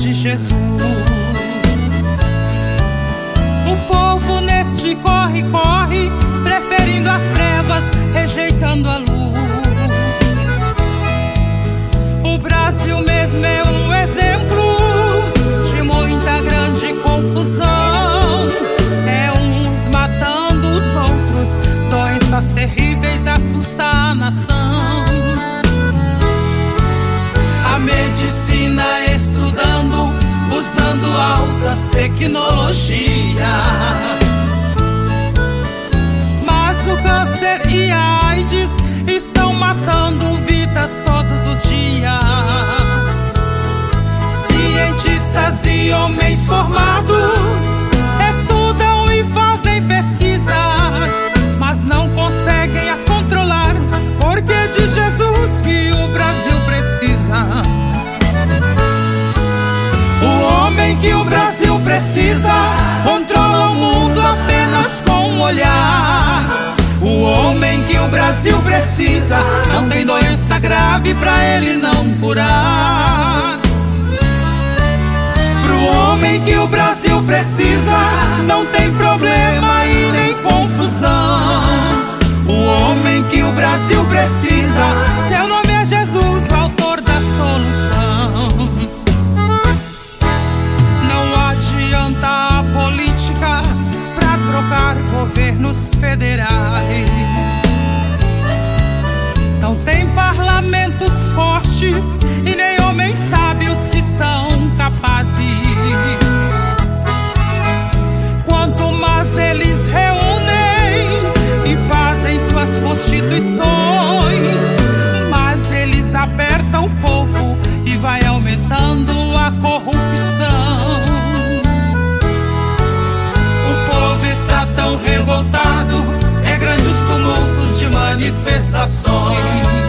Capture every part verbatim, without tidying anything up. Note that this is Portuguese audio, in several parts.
de Jesus. O povo neste corre, corre, preferindo as trevas, rejeitando a luz. O Brasil mesmo é um exemplo de muita grande confusão. É uns matando os outros, doenças terríveis assustam a nação. A medicina estudando, usando altas tecnologias, mas o câncer e a AIDS estão matando vidas todos os dias. Cientistas e homens formados estudam e fazem pesquisas, mas não conseguem as controlar, porque é de Jesus que o Brasil precisa. O homem que o Brasil precisa controla o mundo apenas com um olhar. O homem que o Brasil precisa não tem doença grave pra ele não curar. Pro homem que o Brasil precisa não tem problema e nem confusão. O homem que o Brasil precisa, seu nome é Jesus, o autor da solução. Não adianta a política pra trocar governos federais. Não tem parlamentos fortes e nem homens sábios que são capazes. Quanto mais eles reúnem e fazem suas constituições, mais eles apertam o povo e vai aumentando a corrupção. O povo está tão revoltado, é grande os tumultos de manifestações.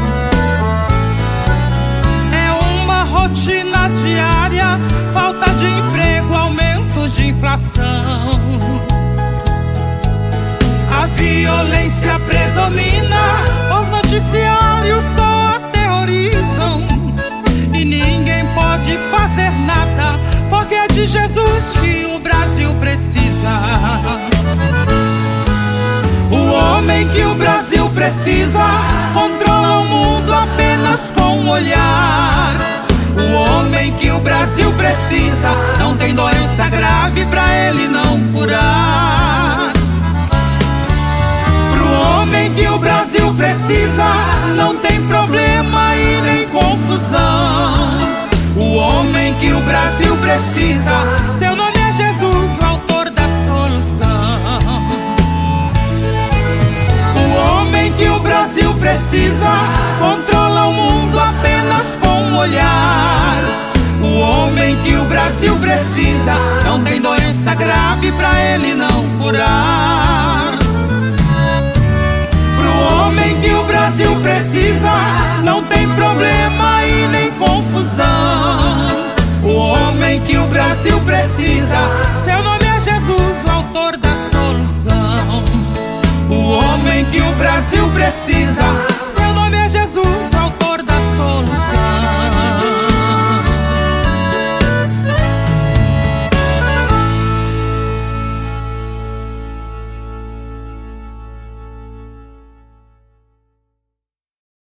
É uma rotina diária, falta de emprego, aumento de inflação. A violência predomina, os noticiários só aterrorizam e ninguém pode fazer nada, porque é de Jesus que o Brasil precisa. O homem que o Brasil precisa controla o mundo apenas com um olhar. O homem que o Brasil precisa não tem doença grave pra ele não curar. Pro homem que o Brasil precisa não tem problema e nem confusão. O homem que o Brasil precisa, seu nome é Jesus, o autor da solução. O homem que o Brasil precisa controla o mundo apenas com um olhar. O homem que o Brasil precisa não tem doença grave pra ele não curar. Pro homem que o Brasil precisa não tem problema e nem confusão. O homem que o Brasil precisa, seu nome é Jesus, o autor da solução. O homem que o Brasil precisa